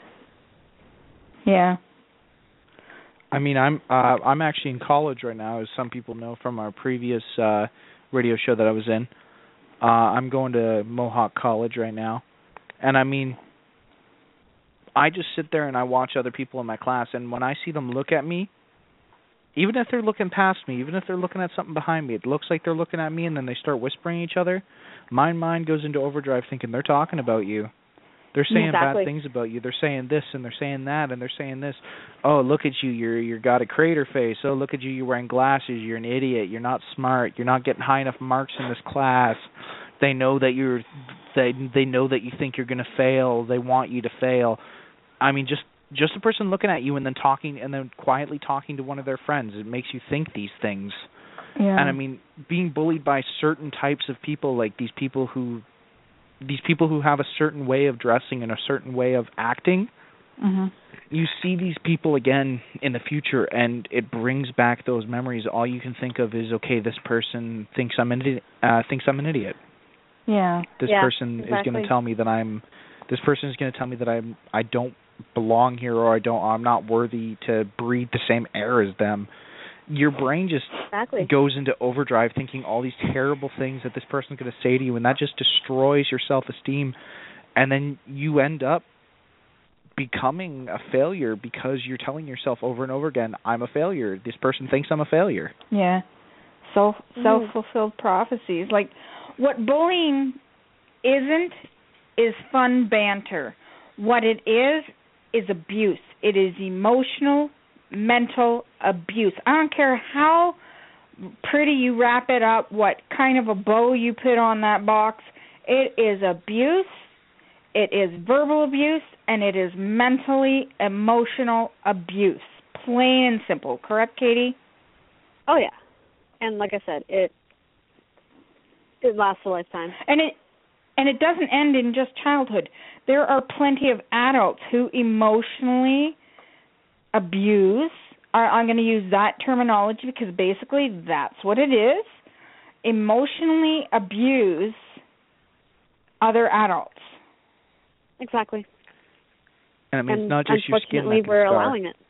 Yeah. I mean, I'm actually in college right now, as some people know from our previous radio show that I was in. I'm going to Mohawk College right now. And I mean, I just sit there and I watch other people in my class, and when I see them look at me, even if they're looking past me, even if they're looking at something behind me, it looks like they're looking at me, and then they start whispering each other. My mind goes into overdrive thinking they're talking about you. They're saying bad things about you. They're saying this, and they're saying that, and they're saying this. Oh, look at you. You're got a crater face. Oh, look at you. You're wearing glasses. You're an idiot. You're not smart. You're not getting high enough marks in this class. They know that they know that you think you're going to fail. They want you to fail. I mean, just a person looking at you and then talking and then quietly talking to one of their friends, it makes you think these things. Yeah. And I mean, being bullied by certain types of people, like these people who have a certain way of dressing and a certain way of acting, you see these people again in the future, and it brings back those memories. All you can think of is, okay, this person thinks I'm an idiot. Yeah. This person is going to tell me that I don't belong here, or I'm not worthy to breathe the same air as them. Your brain just goes into overdrive thinking all these terrible things that this person's going to say to you, and that just destroys your self-esteem. And then you end up becoming a failure because you're telling yourself over and over again, I'm a failure. This person thinks I'm a failure. Yeah. Self-fulfilled prophecies. Like, what bullying isn't is fun banter. What it is abuse. It is emotional, mental abuse. I don't care how pretty you wrap it up, what kind of a bow you put on that box. It is abuse, it is verbal abuse, and it is mentally emotional abuse. Plain and simple. Correct, Katie? Oh, yeah. And like I said, it lasts a lifetime. And it doesn't end in just childhood. There are plenty of adults who emotionally abuse. I'm going to use that terminology because basically that's what it is. Emotionally abuse other adults. Exactly. And I mean, it's not just your skin. Unfortunately, we're allowing it.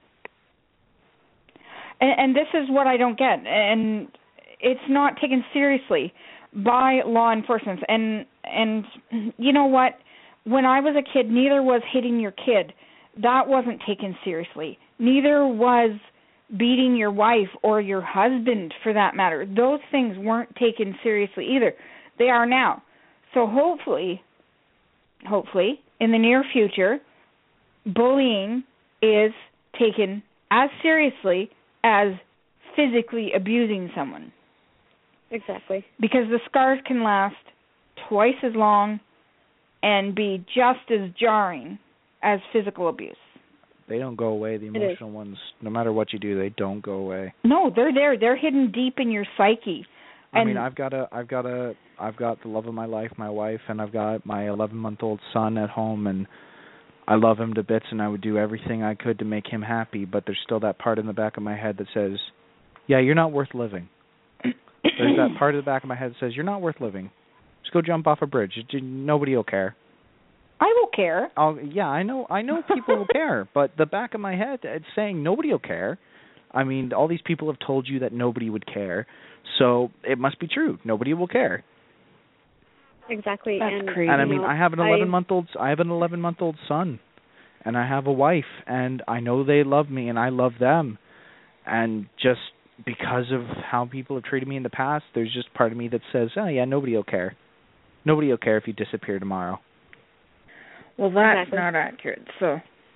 And this is what I don't get. And it's not taken seriously by law enforcement. And you know what? When I was a kid, neither was hitting your kid. That wasn't taken seriously. Neither was beating your wife or your husband, for that matter. Those things weren't taken seriously either. They are now. So hopefully, in the near future, bullying is taken as seriously as physically abusing someone. Exactly. Because the scars can last twice as long and be just as jarring as physical abuse. They don't go away. The emotional ones, no matter what you do, they don't go away. No, they're there. They're hidden deep in your psyche. I mean, I've got the love of my life, my wife, and I've got my 11-month-old son at home, and I love him to bits, and I would do everything I could to make him happy. But there's still that part in the back of my head that says, "Yeah, you're not worth living." There's that part of the back of my head that says, "You're not worth living. Just go jump off a bridge. Nobody will care." I will care. Yeah, I know people will care, but the back of my head, it's saying nobody will care. I mean, all these people have told you that nobody would care, so it must be true. Nobody will care. Exactly. That's crazy. And I mean, I have an 11-month-old son, and I have a wife, and I know they love me, and I love them, and just because of how people have treated me in the past, there's just part of me that says, oh yeah, nobody will care. Nobody will care if you disappear tomorrow. Well, that's not accurate. So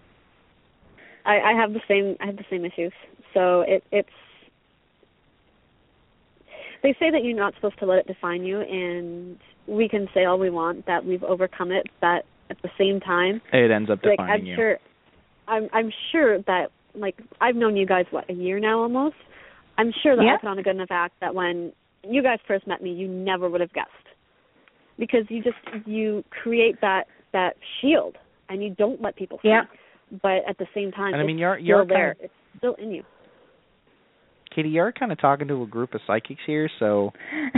I have the same issues. So it's they say that you're not supposed to let it define you, and we can say all we want that we've overcome it, but at the same time it ends up defining you. I'm sure that, like, I've known you guys a year now almost. I'm sure that I put on a good enough act that when you guys first met me, you never would have guessed, because you create that shield and you don't let people see. But at the same time, and I mean, you're you're there. It's still in you. Katie, you're kind of talking to a group of psychics here, so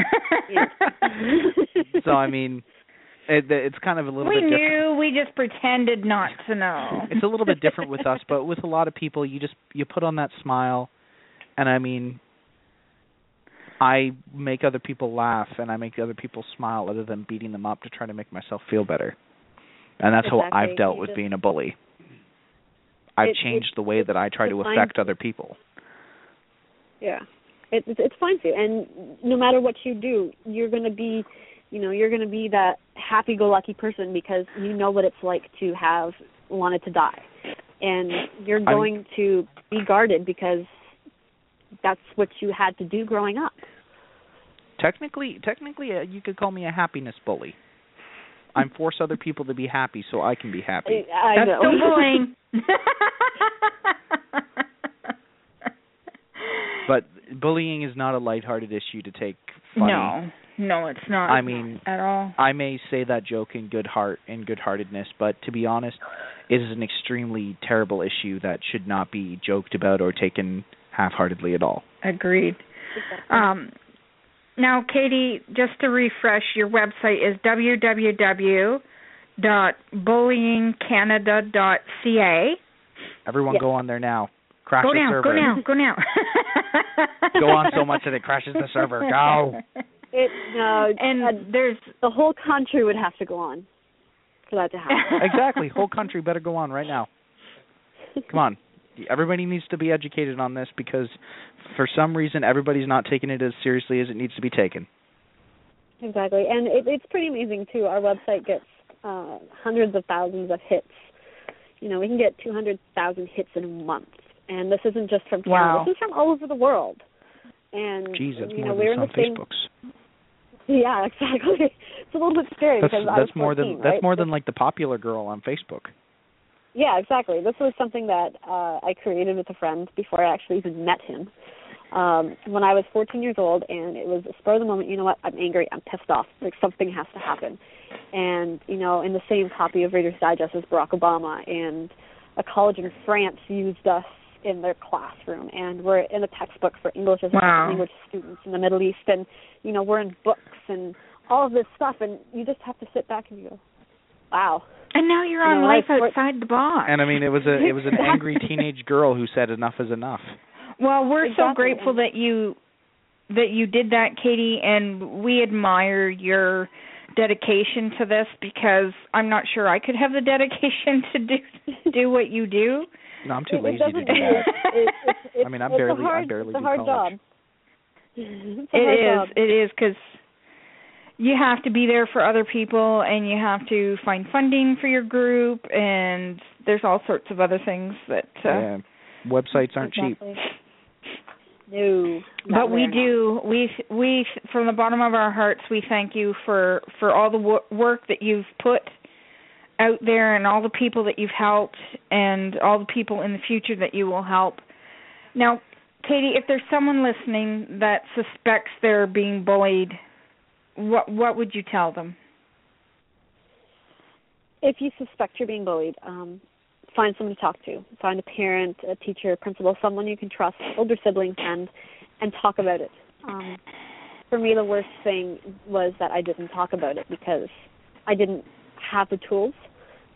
so I mean, it's kind of a little bit different. We knew, we just pretended not to know. It's a little bit different with us, but with a lot of people, you put on that smile, and I mean, I make other people laugh and I make other people smile, other than beating them up to try to make myself feel better. And that's how I've dealt with being a bully. I've changed the way that I try to affect other people. Yeah, it's fine too. And no matter what you do, you're going to be, you're going to be that happy-go-lucky person, because you know what it's like to have wanted to die, and you're going to be guarded because that's what you had to do growing up. Technically, you could call me a happiness bully. I force other people to be happy so I can be happy. That's still bullying. But bullying is not a lighthearted issue to take funny. No, it's not. I mean, at all. I may say that joke in good-heartedness, but to be honest, it is an extremely terrible issue that should not be joked about or taken half-heartedly at all. Agreed. Now, Katie, just to refresh, your website is www.bullyingcanada.ca. Everyone go on there now. Crash the server. Go now. Go on so much that it crashes the server. Go. There's the whole country would have to go on for that to happen. Exactly. Whole country better go on right now. Come on. Everybody needs to be educated on this, because for some reason everybody's not taking it as seriously as it needs to be taken. Exactly. And it's pretty amazing, too. Our website gets hundreds of thousands of hits. We can get 200,000 hits in a month. And this isn't just from Canada. Wow. This is from all over the world. And Jesus, more than some Facebooks. Yeah, exactly. It's a little bit scary because that's more than like the popular girl on Facebook. Yeah, exactly. This was something that I created with a friend before I actually even met him. When I was 14 years old, and it was a spur of the moment, you know what, I'm angry, I'm pissed off, like something has to happen. And, in the same copy of Reader's Digest as Barack Obama, and a college in France used us in their classroom, and we're in a textbook for English as a second language students in the Middle East, and, we're in books and all of this stuff, and you just have to sit back and go, wow. And now you're on Life Outside the Box. And I mean, it was an angry teenage girl who said enough is enough. Well, we're so grateful that you did that, Katie, and we admire your dedication to this, because I'm not sure I could have the dedication to do what you do. No, I'm too lazy to do that. I mean, I barely do college. It's a hard job. It is, because you have to be there for other people, and you have to find funding for your group, and there's all sorts of other things that... websites aren't cheap. No. But we do. We from the bottom of our hearts, we thank you for all the work that you've put out there, and all the people that you've helped, and all the people in the future that you will help. Now, Katie, if there's someone listening that suspects they're being bullied, what would you tell them? If you suspect you're being bullied, find someone to talk to. Find a parent, a teacher, a principal, someone you can trust, older siblings, and talk about it. For me, the worst thing was that I didn't talk about it, because I didn't have the tools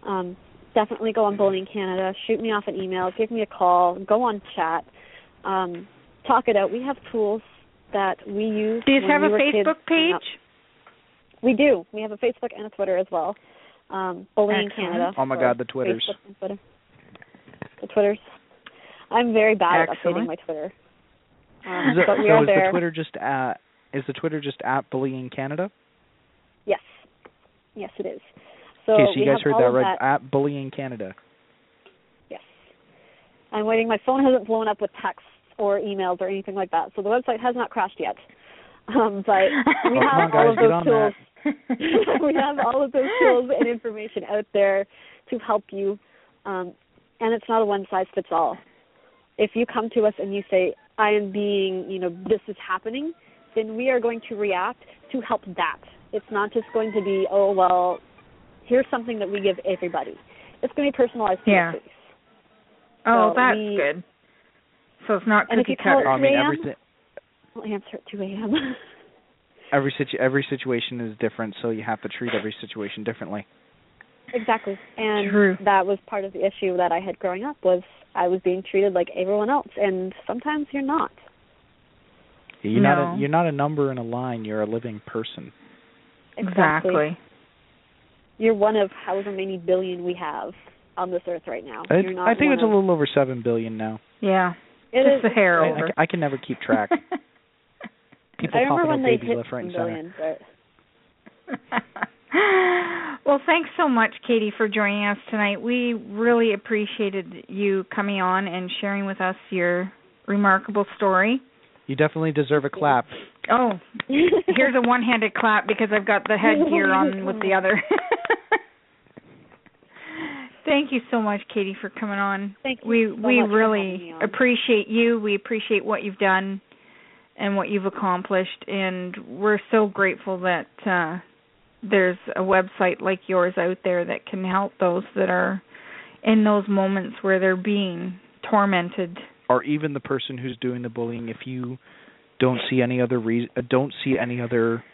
definitely go on Bullying Canada. Shoot me off an email. Give me a call. Go on chat. Talk it out. We have tools that we use. Do you have a Facebook page? We do. We have a Facebook and a Twitter as well. Bullying Canada. Oh my God, the Twitters. Facebook and Twitter. The Twitters. I'm very bad at updating my Twitter. But we are there. Is the Twitter just at Bullying Canada? Yes. Yes, it is. So, okay, so you guys heard that right? At Bullying Canada. Yes. I'm waiting. My phone hasn't blown up with texts or emails or anything like that, so the website has not crashed yet. But we have all of those tools. We have all of those tools and information out there to help you, and it's not a one-size-fits-all. If you come to us and you say, I am being, this is happening, then we are going to react to help that. It's not just going to be, oh, well, here's something that we give everybody. It's going to be personalized to your case. Oh, so that's good. So it's not cookie cutter. Everything. I'll answer at 2 a.m. Every situation is different, so you have to treat every situation differently. Exactly. And that was part of the issue that I had growing up, was I was being treated like everyone else, and sometimes you're not. You're not a number in a line, you're a living person. Exactly. You're one of however many billion we have on this earth right now. I think it's a little over 7 billion now. Yeah. Just a hair over. I can never keep track. People I remember when they hit right billion, but... Well, thanks so much, Katie, for joining us tonight. We really appreciated you coming on and sharing with us your remarkable story. You definitely deserve a clap. Oh, here's a one-handed clap because I've got the headgear on with the other. Thank you so much, Katie, for coming on. Thank you. We really appreciate you. We appreciate what you've done and what you've accomplished, and we're so grateful that there's a website like yours out there that can help those that are in those moments where they're being tormented. Or even the person who's doing the bullying, if you don't see any other reason or don't see any other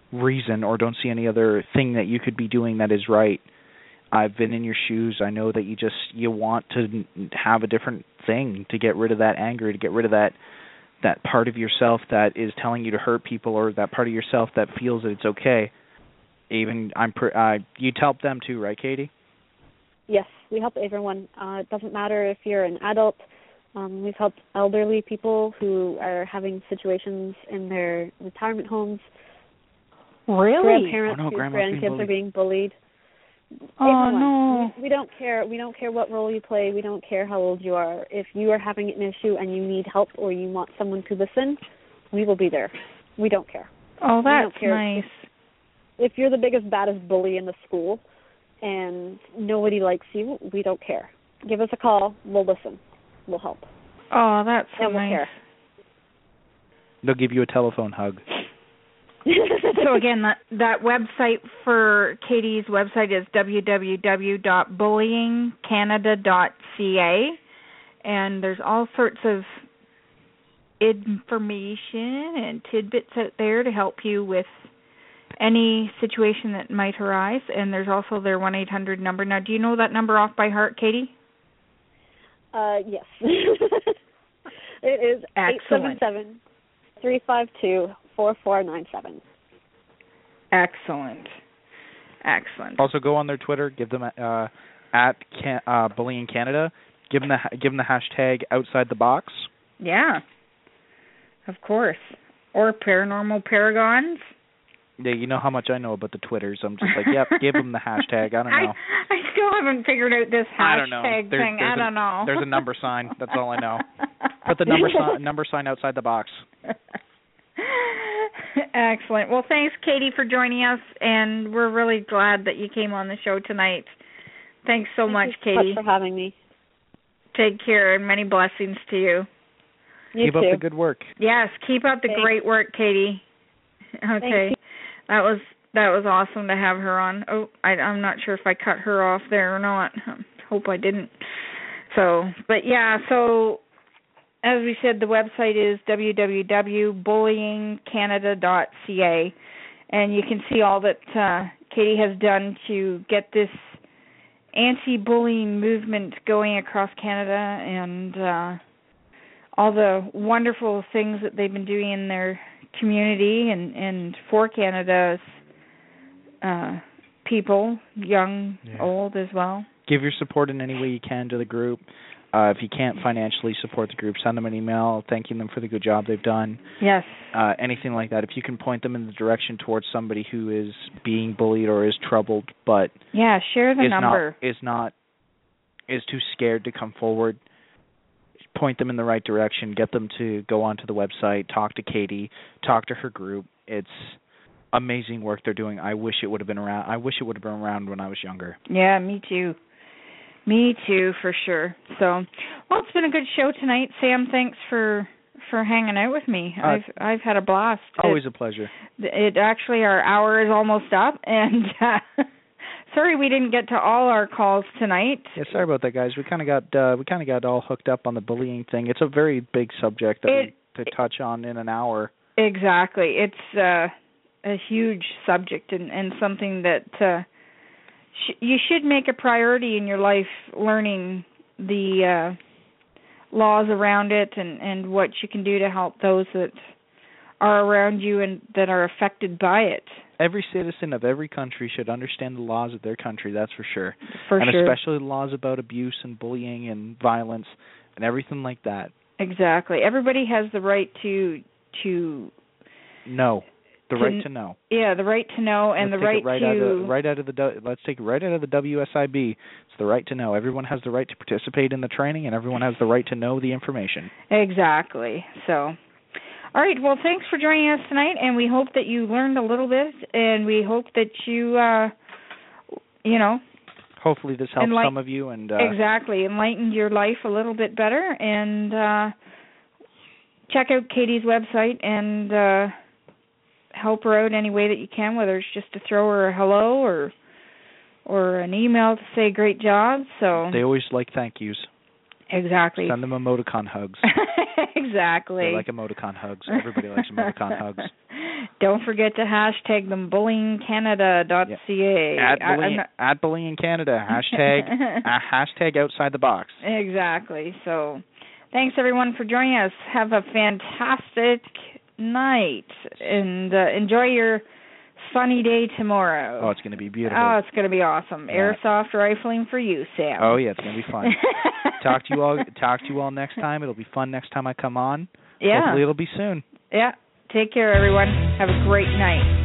thing that you could be doing that is right. I've been in your shoes. I know that you want to have a different thing, to get rid of that anger, to get rid of that part of yourself that is telling you to hurt people, or that part of yourself that feels that it's okay. You'd help them too, right, Katie? Yes, we help everyone. It doesn't matter if you're an adult. We've helped elderly people who are having situations in their retirement homes. Really? Grandparents whose grandkids are being bullied. Oh, no. We don't care. We don't care what role you play. We don't care how old you are. If you are having an issue and you need help or you want someone to listen, we will be there. We don't care. Oh, that's nice. If you're the biggest, baddest bully in the school and nobody likes you, we don't care. Give us a call. We'll listen. We'll help. Oh, that's so and we'll nice. Care. They'll give you a telephone hug. So again, that website for Katie's website is www.bullyingcanada.ca, and there's all sorts of information and tidbits out there to help you with any situation that might arise. And there's also their 1-800 number. Now, do you know that number off by heart, Katie? Yes. It is 877-352-4497. Excellent. Also, go on their Twitter. Give them at Bullying Canada. Give them the hashtag outside the box. Yeah, of course. Or Paranormal Paragons. Yeah, you know how much I know about the Twitters. I'm just like, yep, give them the hashtag. I don't know. I still haven't figured out this hashtag thing. I don't know. There's a number sign. That's all I know. Put the number sign outside the box. Excellent. Well, thanks, Katie, for joining us, and we're really glad that you came on the show tonight. Thanks so much, Katie. Thank you so much for having me. Take care, and many blessings to you. Keep up the good work. Yes, keep up the great work, Katie. Okay. That was awesome to have her on. Oh, I'm not sure if I cut her off there or not. Hope I didn't. So as we said, the website is www.bullyingcanada.ca, and you can see all that Katie has done to get this anti-bullying movement going across Canada, and all the wonderful things that they've been doing in their community and for Canada's people, young, old as well. Give your support in any way you can to the group. If you can't financially support the group, send them an email thanking them for the good job they've done. Yes. Anything like that. If you can point them in the direction towards somebody who is being bullied or is troubled, but share the number. Is too scared to come forward. Point them in the right direction. Get them to go onto the website, talk to Katie, talk to her group. It's amazing work they're doing. I wish it would have been around. I wish it would have been around when I was younger. Yeah, me too. Me too, for sure. So, well, it's been a good show tonight, Sam. Thanks for hanging out with me. I've had a blast. Always a pleasure. It actually, our hour is almost up, and sorry we didn't get to all our calls tonight. Yeah, sorry about that, guys. We kind of got all hooked up on the bullying thing. It's a very big subject to touch on in an hour. Exactly. It's a huge subject and something that you should make a priority in your life, learning the laws around it and what you can do to help those that are around you and that are affected by it. Every citizen of every country should understand the laws of their country, that's for sure. And especially the laws about abuse and bullying and violence and everything like that. Exactly. Everybody has the right to know. The right to know. Yeah, the right to know, and let's take it right out of the WSIB. It's the right to know. Everyone has the right to participate in the training, and everyone has the right to know the information. Exactly. So, all right. Well, thanks for joining us tonight, and we hope that you learned a little bit, and we hope that you, hopefully this helps some of you, and exactly enlightened your life a little bit better. And check out Katie's website and help her out any way that you can, whether it's just to throw her a hello or an email to say great job. So they always like thank yous. Exactly. Send them emoticon hugs. Exactly. They like emoticon hugs. Everybody likes emoticon hugs. Don't forget to hashtag them bullyingcanada.ca. At Bullying Canada. Hashtag outside the box. Exactly. So thanks everyone for joining us. Have a fantastic night and enjoy your sunny day tomorrow. Oh, it's going to be beautiful. Oh, it's going to be awesome. Yeah. Airsoft rifling for you, Sam. Oh yeah, it's going to be fun. Talk to you all next time. It'll be fun next time I come on. Yeah. Hopefully it'll be soon. Yeah. Take care, everyone. Have a great night.